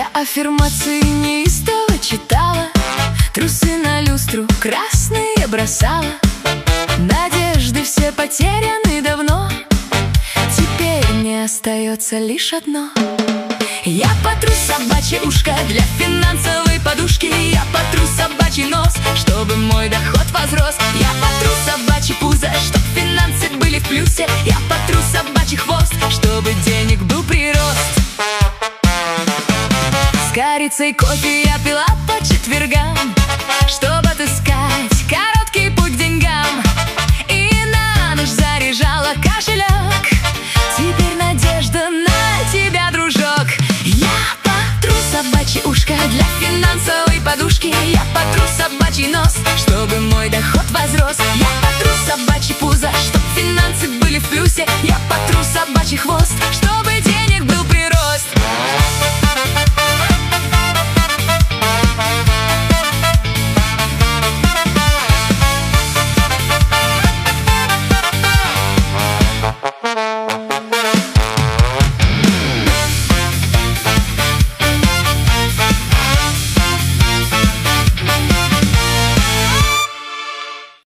аффирмации неистово читала, трусы на люстру красные бросала. Надежды все потеряны давно, теперь мне остается лишь одно. Я потру собачье ушко для финансовой подушки, я потру собачий нос, чтобы мой доход возрос. Я потру собачье пузо, чтоб финансы были в плюсе. Я потру собачий хвост, чтобы денег был прирост. С корицей кофе я пила по четвергам, чтобы отыскать короткий путь к деньгам. И на ночь заряжала кошелек, теперь надежда на тебя, дружок. Я потру собачье ушко для финансовой подушки, я потру собачий нос, чтобы мой доход возрос. Я потру собачий